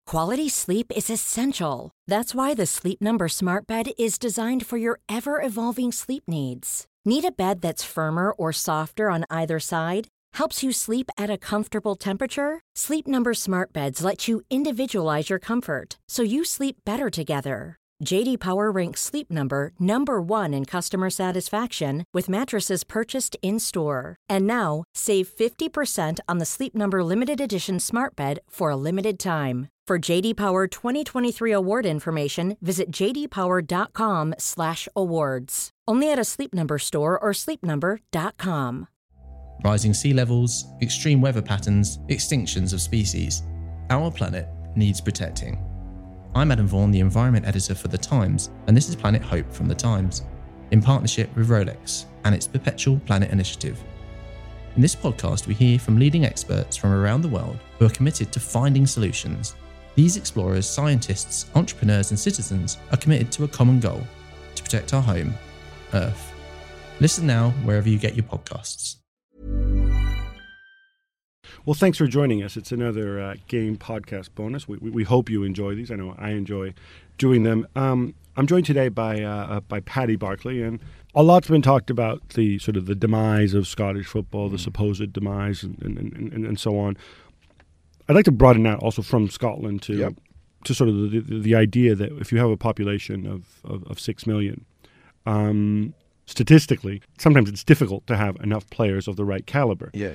Quality sleep is essential. That's why the Sleep Number Smart Bed is designed for your ever-evolving sleep needs. Need a bed that's firmer or softer on either side? Helps you sleep at a comfortable temperature? Sleep Number Smart Beds let you individualize your comfort, so you sleep better together. J.D. Power ranks Sleep Number number 1 in customer satisfaction with mattresses purchased in-store. And now, save 50% on the Sleep Number Limited Edition Smart Bed for a limited time. For J.D. Power 2023 award information, visit jdpower.com/awards. Only at a Sleep Number store or sleepnumber.com. Rising sea levels, extreme weather patterns, extinctions of species. Our planet needs protecting. I'm Adam Vaughan, the Environment Editor for The Times, and this is Planet Hope from The Times, in partnership with Rolex and its Perpetual Planet Initiative. In this podcast, we hear from leading experts from around the world who are committed to finding solutions. These explorers, scientists, entrepreneurs, and citizens are committed to a common goal: to protect our home, Earth. Listen now wherever you get your podcasts. Well, thanks for joining us. It's another game podcast bonus. We hope you enjoy these. I know I enjoy doing them. I'm joined today by Paddy Barclay, and a lot's been talked about the sort of the demise of Scottish football, the supposed demise, and so on. I'd like to broaden out also from Scotland to sort of the idea that if you have a population of 6 million, statistically, sometimes it's difficult to have enough players of the right caliber. Yes.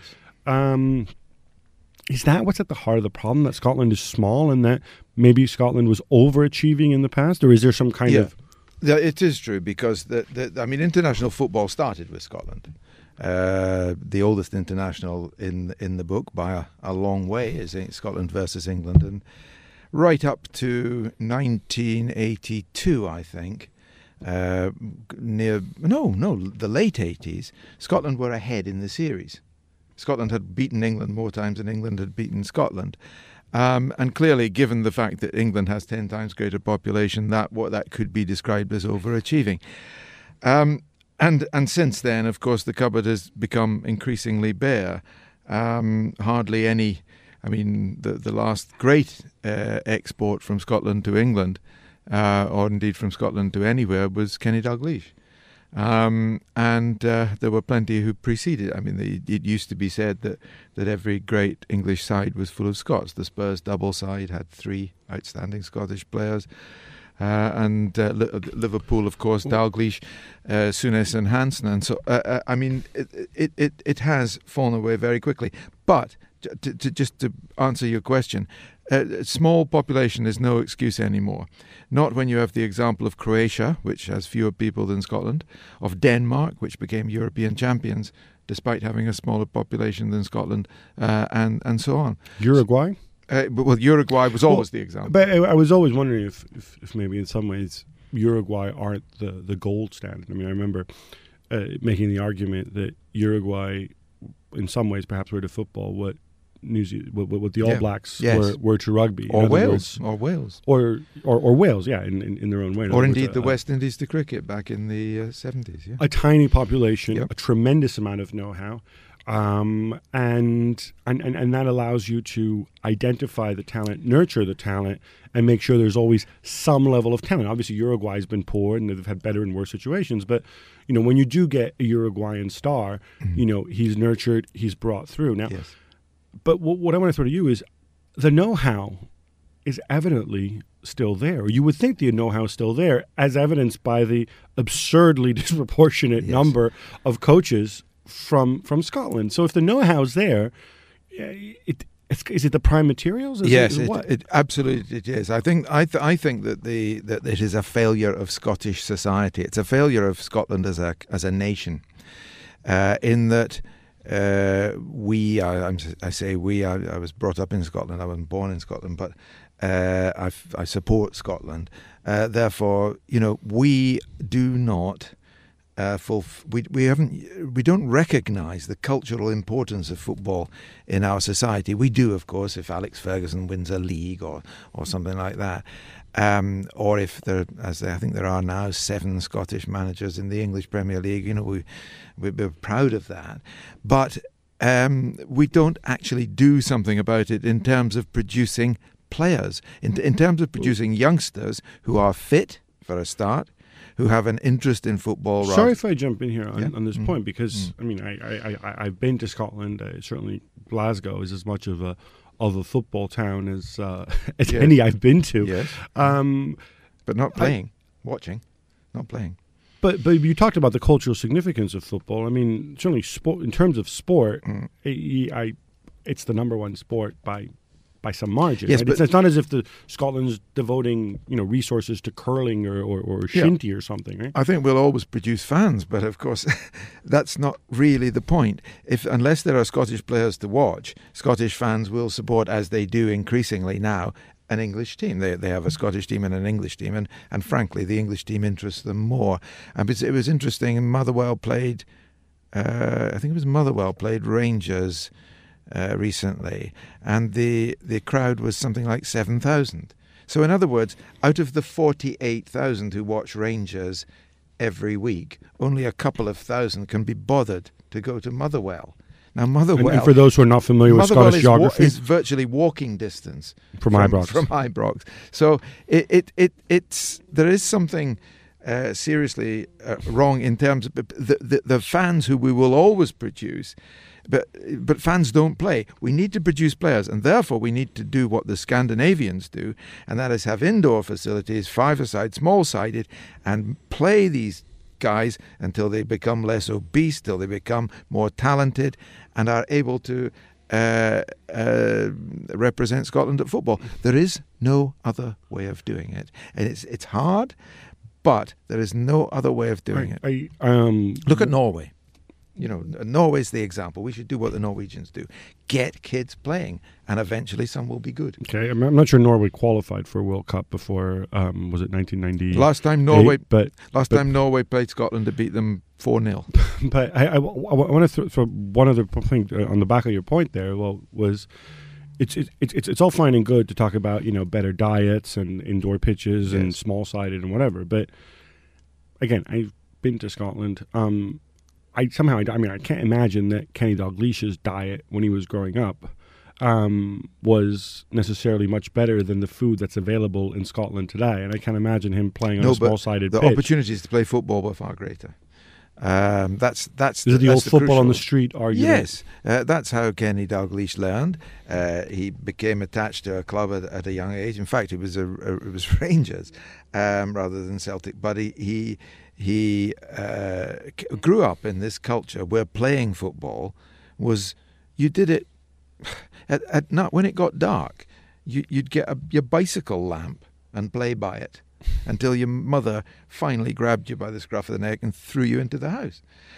Is that what's at the heart of the problem, that Scotland is small and that maybe Scotland was overachieving in the past? Or is there some kind of... Yeah, it is true, because international football started with Scotland. The oldest international in the book by a long way is Scotland versus England. And right up to 1982, I think, the late 80s, Scotland were ahead in the series. Scotland had beaten England more times than England had beaten Scotland. And clearly, given the fact that England has 10 times greater population, that could be described as overachieving. And since then, of course, the cupboard has become increasingly bare. Hardly any... I mean, the last great export from Scotland to England, or indeed from Scotland to anywhere, was Kenny Dalglish. And there were plenty who preceded. I mean, it used to be said that every great English side was full of Scots. The Spurs double side had 3 outstanding Scottish players. And Liverpool, of course, Dalglish, Souness and Hansen. And so, I mean, it has fallen away very quickly. But just to answer your question, small population is no excuse anymore. Not when you have the example of Croatia, which has fewer people than Scotland, of Denmark, which became European champions despite having a smaller population than Scotland, and so on. Uruguay? Well, Uruguay was always the example. But I was always wondering if maybe in some ways Uruguay aren't the gold standard. I mean, I remember making the argument that Uruguay, in some ways, perhaps were to football what the All Blacks were to rugby, or Wales, or Wales, or Wales, in their own way, or indeed the West Indies to cricket back in the 70s. Yeah, a tiny population, a tremendous amount of know-how, and that allows you to identify the talent, nurture the talent, and make sure there's always some level of talent. Obviously, Uruguay's been poor and they've had better and worse situations, but when you do get a Uruguayan star, he's nurtured, he's brought through. Now. Yes. But what I want to throw to you is the know-how is evidently still there. You would think the know-how is still there, as evidenced by the absurdly disproportionate number of coaches from Scotland. So if the know-how is there, is it the prime materials? Yes, it absolutely it is. I think that it is a failure of Scottish society. It's a failure of Scotland as a nation, in that. I was brought up in Scotland. I wasn't born in Scotland, but I support Scotland. Therefore, we do not we don't recognise the cultural importance of football in our society. We do, of course, if Alex Ferguson wins a league or something like that. Or if I think there are now 7 Scottish managers in the English Premier League, we're proud of that. But we don't actually do something about it in terms of producing players, in terms of producing youngsters who are fit for a start, who have an interest in football. Sorry if I jump in here on this point, because I mean I've been to Scotland. Certainly Glasgow is as much of a football town as any I've been to. Yes. But not playing, watching, not playing. But you talked about the cultural significance of football. I mean, certainly sport, in terms of sport, it's the number one sport by some margin. Yes, right? but it's not as if Scotland's devoting resources to curling or shinty or something, right? I think we'll always produce fans, but of course that's not really the point. Unless there are Scottish players to watch, Scottish fans will support, as they do increasingly now, an English team. They have a Scottish team and an English team, and frankly, the English team interests them more. And it was interesting. Motherwell played, I think it was Motherwell played Rangers recently, and the crowd was something like 7,000. So in other words, out of the 48,000 who watch Rangers every week, only a couple of thousand can be bothered to go to Motherwell. Now, Motherwell, and for those who are not familiar with Scottish geography, is virtually walking distance from Ibrox. From Ibrox. So it's there is something seriously wrong in terms of the fans who we will always produce. But fans don't play. We need to produce players, and therefore we need to do what the Scandinavians do, and that is have indoor facilities, 5-a-side, small-sided, and play these guys until they become less obese, till they become more talented, and are able to represent Scotland at football. There is no other way of doing it, and it's hard, but there is no other way of doing it. Look at Norway. Norway's the example. We should do what the Norwegians do. Get kids playing, and eventually some will be good. Okay, I'm not sure Norway qualified for a World Cup before, was it 1990? Last time Norway played Scotland to beat them 4-0. But I want to throw one other thing on the back of your point there. Was it's all fine and good to talk about better diets and indoor pitches and small-sided and whatever. But again, I've been to Scotland. I can't imagine that Kenny Dalglish's diet when he was growing up was necessarily much better than the food that's available in Scotland today. And I can't imagine him playing on a small-sided pitch. The opportunities to play football were far greater. That's Is it the old football on the street argument? Yes, that's how Kenny Dalglish learned. He became attached to a club at a young age. In fact, it was Rangers rather than Celtic. But he grew up in this culture where playing football was, you did it at night when it got dark. You'd get your bicycle lamp and play by it until your mother finally grabbed you by the scruff of the neck and threw you into the house.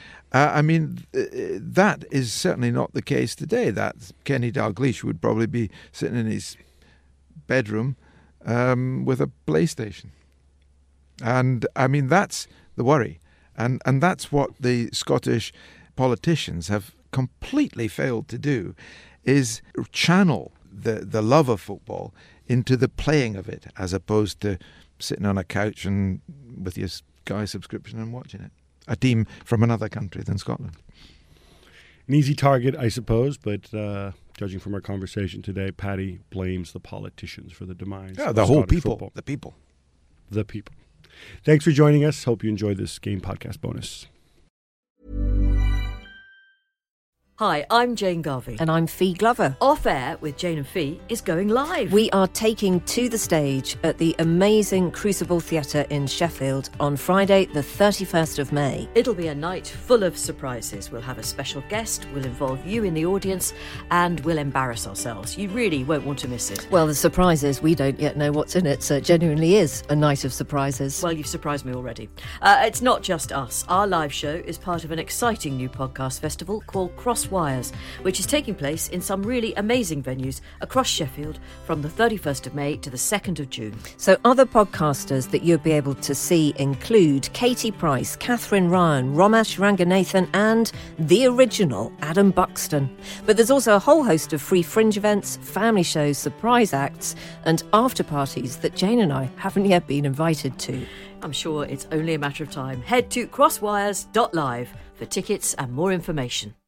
That is certainly not the case today. That Kenny Dalglish would probably be sitting in his bedroom with a PlayStation. And that's the worry. And that's what the Scottish politicians have completely failed to do, is channel the love of football into the playing of it, as opposed to sitting on a couch and with your Sky subscription and watching it. A team from another country than Scotland. An easy target, I suppose, but judging from our conversation today, Paddy blames the politicians for the demise of the whole Scottish people. football. The people. Thanks for joining us. Hope you enjoyed this Game Podcast bonus. Hi, I'm Jane Garvey. And I'm Fee Glover. Off Air with Jane and Fee is going live. We are taking to the stage at the amazing Crucible Theatre in Sheffield on Friday, the 31st of May. It'll be a night full of surprises. We'll have a special guest, we'll involve you in the audience, and we'll embarrass ourselves. You really won't want to miss it. Well, the surprise is we don't yet know what's in it, so it genuinely is a night of surprises. Well, you've surprised me already. It's not just us. Our live show is part of an exciting new podcast festival called Cross Wires, which is taking place in some really amazing venues across Sheffield from the 31st of May to the 2nd of June. So other podcasters that you'll be able to see include Katie Price, Catherine Ryan, Romesh Ranganathan and the original Adam Buxton. But there's also a whole host of free fringe events, family shows, surprise acts and after parties that Jane and I haven't yet been invited to. I'm sure it's only a matter of time. Head to crosswires.live for tickets and more information.